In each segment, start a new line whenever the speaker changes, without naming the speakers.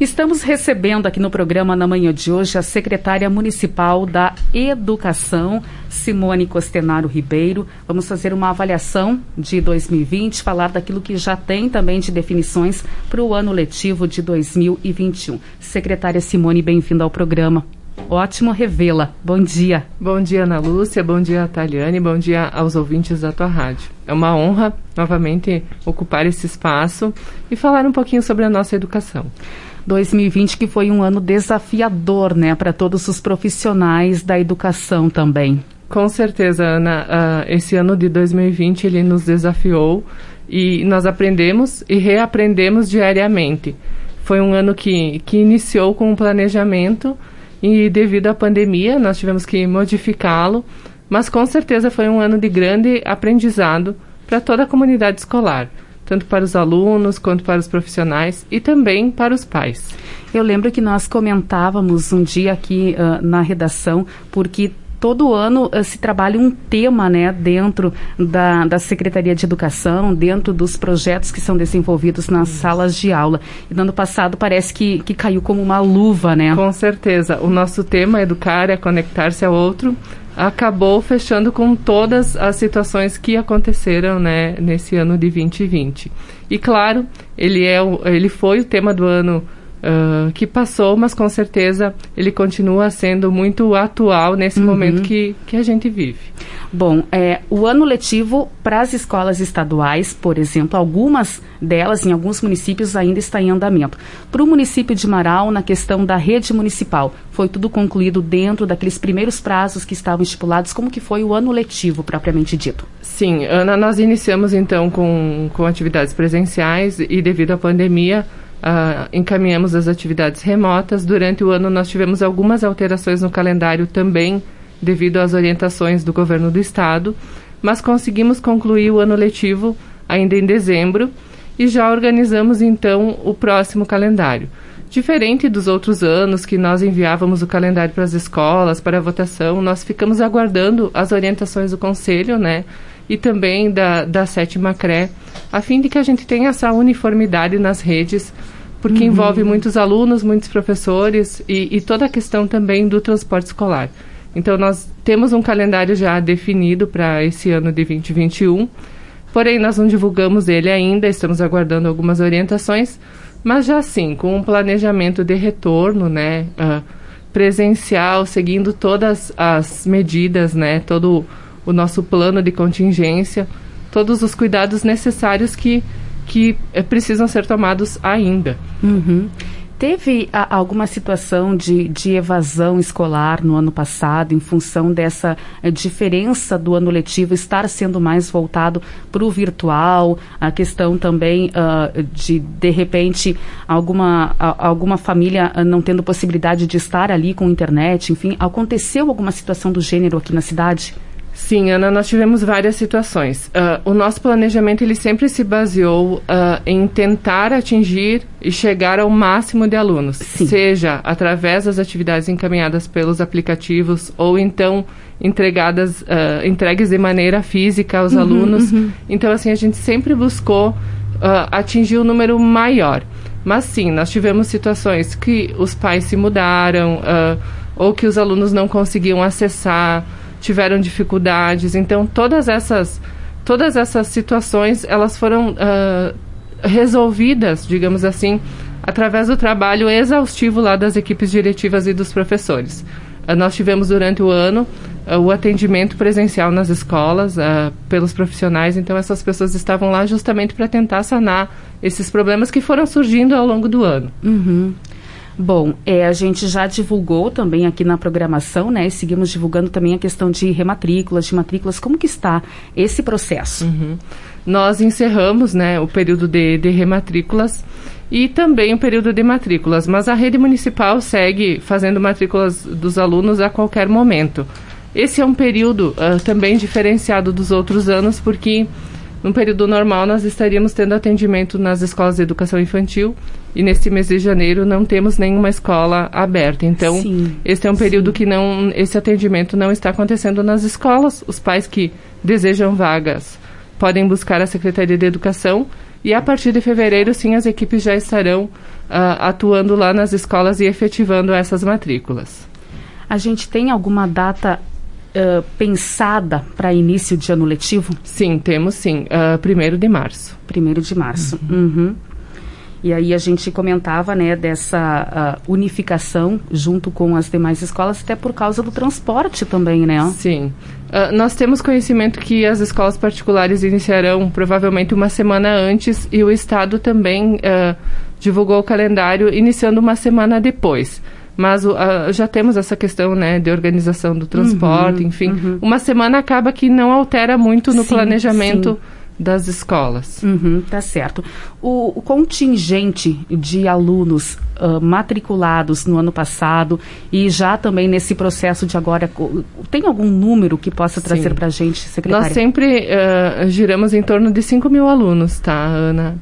Estamos recebendo aqui no programa na manhã de hoje a secretária municipal da Educação, Simone Costenaro Ribeiro. Vamos fazer uma avaliação de 2020, falar daquilo que já tem também de definições para o ano letivo de 2021. Secretária Simone, bem-vinda ao programa. Ótimo revê-la. Bom dia.
Bom dia, Ana Lúcia. Bom dia, Taliane. Bom dia aos ouvintes da tua rádio. É uma honra, novamente, ocupar esse espaço e falar um pouquinho sobre a nossa educação.
2020 que foi um ano desafiador, né, para todos os profissionais da educação também.
Com certeza, Ana. Esse ano de 2020, ele nos desafiou e nós aprendemos e reaprendemos diariamente. Foi um ano que iniciou com um planejamento e devido à pandemia nós tivemos que modificá-lo, mas com certeza foi um ano de grande aprendizado para toda a comunidade escolar, tanto para os alunos quanto para os profissionais e também para os pais.
Eu lembro que nós comentávamos um dia aqui na redação, porque todo ano se trabalha um tema, né, dentro da Secretaria de Educação, dentro dos projetos que são desenvolvidos nas salas de aula. E no ano passado parece que caiu como uma luva, né?
Com certeza. O nosso tema, educar é conectar-se ao outro, acabou fechando com todas as situações que aconteceram, né, nesse ano de 2020. E claro, ele foi o tema do ano que passou, mas com certeza ele continua sendo muito atual nesse momento que a gente vive.
Bom, o ano letivo para as escolas estaduais, por exemplo, algumas delas em alguns municípios ainda está em andamento. Para o município de Marau, na questão da rede municipal, foi tudo concluído dentro daqueles primeiros prazos que estavam estipulados? Como que foi o ano letivo, propriamente dito?
Sim, Ana, nós iniciamos então com atividades presenciais e devido à pandemia, encaminhamos as atividades remotas. Durante o ano nós tivemos algumas alterações no calendário também, devido às orientações do governo do estado, mas conseguimos concluir o ano letivo ainda em dezembro e já organizamos então o próximo calendário. Diferente dos outros anos que nós enviávamos o calendário para as escolas, para a votação, nós ficamos aguardando as orientações do conselho, né, e também da 7ª CRE, a fim de que a gente tenha essa uniformidade nas redes, porque envolve muitos alunos, muitos professores e toda a questão também do transporte escolar. Então, nós temos um calendário já definido para esse ano de 2021, porém, nós não divulgamos ele ainda, estamos aguardando algumas orientações, mas já sim, com um planejamento de retorno, né, presencial, seguindo todas as medidas, né, todo o nosso plano de contingência, todos os cuidados necessários que precisam ser tomados ainda.
Teve alguma situação de evasão escolar no ano passado, em função dessa diferença do ano letivo estar sendo mais voltado para o virtual, a questão também de repente, alguma família não tendo possibilidade de estar ali com internet, enfim, aconteceu alguma situação do gênero aqui na cidade?
Sim, Ana, nós tivemos várias situações. O nosso planejamento, ele sempre se baseou em tentar atingir e chegar ao máximo de alunos, seja através das atividades encaminhadas pelos aplicativos ou então entregues de maneira física aos alunos. Então, assim, a gente sempre buscou atingir um número maior. Mas sim, nós tivemos situações que os pais se mudaram ou que os alunos não conseguiam acessar, tiveram dificuldades. Então, todas essas situações, elas foram resolvidas, digamos assim, através do trabalho exaustivo lá das equipes diretivas e dos professores. Nós tivemos durante o ano o atendimento presencial nas escolas pelos profissionais, então essas pessoas estavam lá justamente para tentar sanar esses problemas que foram surgindo ao longo do ano.
Bom, a gente já divulgou também aqui na programação, né? E seguimos divulgando também a questão de matrículas. Como que está esse processo?
Nós encerramos, né, o período de rematrículas e também o período de matrículas, mas a rede municipal segue fazendo matrículas dos alunos a qualquer momento. Esse é um período também diferenciado dos outros anos, porque no período normal nós estaríamos tendo atendimento nas escolas de educação infantil e nesse mês de janeiro não temos nenhuma escola aberta. Então, esse é um período que esse atendimento não está acontecendo nas escolas. Os pais que desejam vagas podem buscar a Secretaria de Educação E a partir de fevereiro, sim, as equipes já estarão atuando lá nas escolas e efetivando essas matrículas.
A gente tem alguma data pensada para início de ano letivo?
Sim, temos sim. 1º de março.
1º de março. Uhum. E aí a gente comentava, né, dessa unificação junto com as demais escolas, até por causa do transporte também, né?
Sim. Nós temos conhecimento que as escolas particulares iniciarão provavelmente uma semana antes e o Estado também divulgou o calendário iniciando uma semana depois. Mas já temos essa questão, né, de organização do transporte, enfim. Uma semana acaba que não altera muito no planejamento das escolas.
Tá certo. O contingente de alunos matriculados no ano passado e já também nesse processo de agora, tem algum número que possa trazer para a gente, secretária?
Nós sempre giramos em torno de 5.000 alunos, tá, Ana?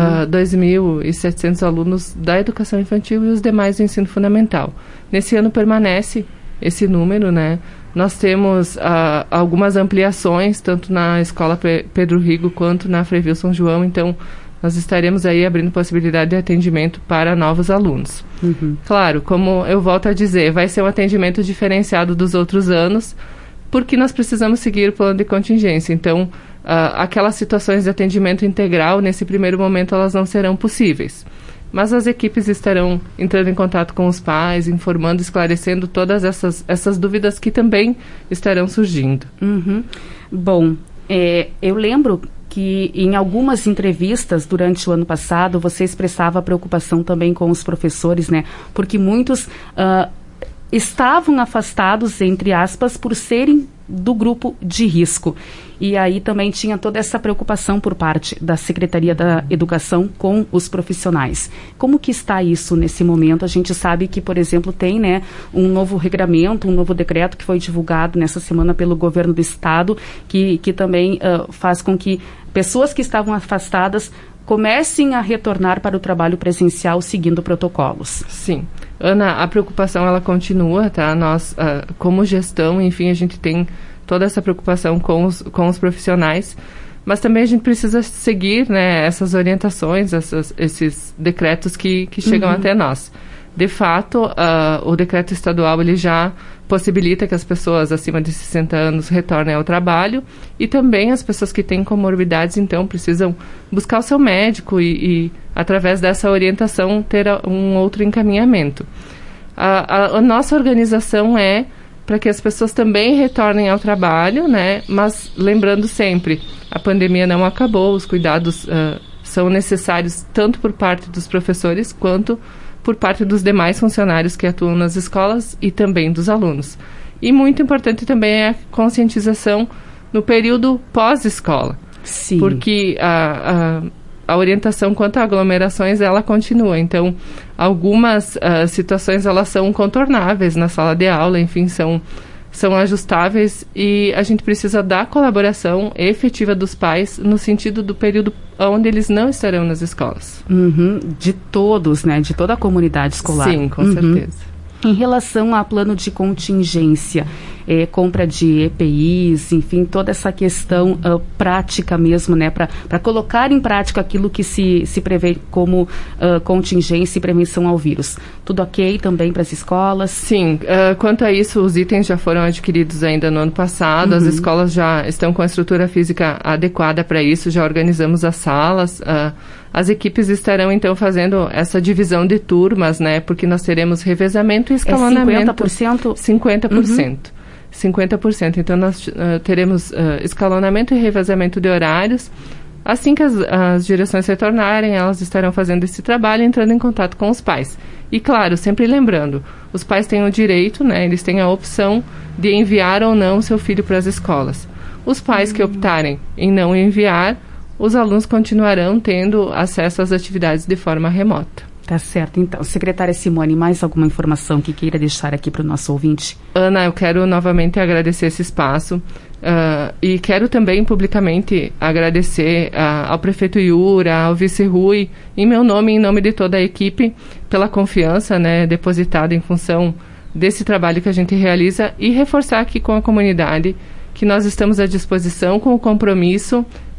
2.700 alunos da educação infantil e os demais do ensino fundamental. Nesse ano permanece esse número, né? Nós temos algumas ampliações, tanto na Escola Pedro Rigo quanto na Frei Wilson João, então nós estaremos aí abrindo possibilidade de atendimento para novos alunos. Claro, como eu volto a dizer, vai ser um atendimento diferenciado dos outros anos, porque nós precisamos seguir o plano de contingência. Então, aquelas situações de atendimento integral, nesse primeiro momento, elas não serão possíveis. Mas as equipes estarão entrando em contato com os pais, informando, esclarecendo todas essas dúvidas que também estarão surgindo.
Bom, eu lembro que em algumas entrevistas durante o ano passado você expressava preocupação também com os professores, né? Porque muitos estavam afastados, entre aspas, por serem do grupo de risco. E aí também tinha toda essa preocupação por parte da Secretaria da Educação com os profissionais. Como que está isso nesse momento? A gente sabe que, por exemplo, tem, né, um novo regramento, um novo decreto que foi divulgado nessa semana pelo governo do estado, que também faz com que pessoas que estavam afastadas comecem a retornar para o trabalho presencial seguindo protocolos.
Sim. Ana, a preocupação ela continua, tá? Nós, como gestão, enfim, a gente tem toda essa preocupação com os profissionais, mas também a gente precisa seguir, né, essas orientações, esses decretos que chegam até nós. De fato, o decreto estadual ele já possibilita que as pessoas acima de 60 anos retornem ao trabalho e também as pessoas que têm comorbidades, então, precisam buscar o seu médico e através dessa orientação, ter um outro encaminhamento. A nossa organização é para que as pessoas também retornem ao trabalho, né? Mas lembrando sempre, a pandemia não acabou, os cuidados são necessários tanto por parte dos professores quanto por parte dos demais funcionários que atuam nas escolas e também dos alunos. E muito importante também é a conscientização no período pós-escola.
Sim.
Porque a orientação quanto a aglomerações, ela continua. Então, algumas situações, elas são contornáveis na sala de aula, enfim, são ajustáveis e a gente precisa da colaboração efetiva dos pais no sentido do período onde eles não estarão nas escolas.
De todos, né? De toda a comunidade escolar.
Sim, com certeza.
Em relação a plano de contingência, compra de EPIs, enfim, toda essa questão prática mesmo, né, para colocar em prática aquilo que se prevê como contingência e prevenção ao vírus. Tudo ok também para as escolas?
Sim, quanto a isso, os itens já foram adquiridos ainda no ano passado, as escolas já estão com a estrutura física adequada para isso, já organizamos as salas, as equipes estarão, então, fazendo essa divisão de turmas, né? Porque nós teremos revezamento e escalonamento.
50%?
50%. 50%. Então, nós teremos escalonamento e revezamento de horários. Assim que as direções retornarem, elas estarão fazendo esse trabalho, entrando em contato com os pais. E, claro, sempre lembrando, os pais têm o direito, né? Eles têm a opção de enviar ou não seu filho para as escolas. Os pais que optarem em não enviar, os alunos continuarão tendo acesso às atividades de forma remota.
Tá certo, então. Secretária Simone, mais alguma informação que queira deixar aqui para o nosso ouvinte?
Ana, eu quero novamente agradecer esse espaço e quero também publicamente agradecer ao prefeito Iura, ao vice Rui, em meu nome e em nome de toda a equipe, pela confiança, né, depositada em função desse trabalho que a gente realiza e reforçar aqui com a comunidade que nós estamos à disposição com o compromisso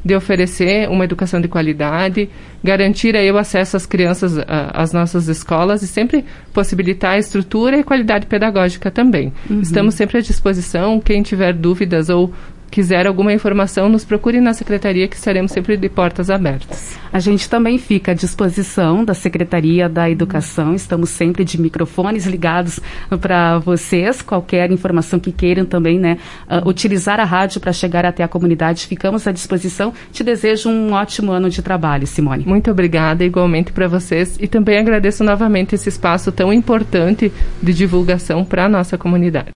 de oferecer uma educação de qualidade, garantir aí o acesso às crianças às nossas escolas e sempre possibilitar a estrutura e qualidade pedagógica também. Estamos sempre à disposição, quem tiver dúvidas ou quiser alguma informação, nos procure na Secretaria, que estaremos sempre de portas abertas.
A gente também fica à disposição da Secretaria da Educação, estamos sempre de microfones ligados para vocês, qualquer informação que queiram também, né, utilizar a rádio para chegar até a comunidade, ficamos à disposição. Te desejo um ótimo ano de trabalho, Simone.
Muito obrigada, igualmente para vocês, e também agradeço novamente esse espaço tão importante de divulgação para a nossa comunidade.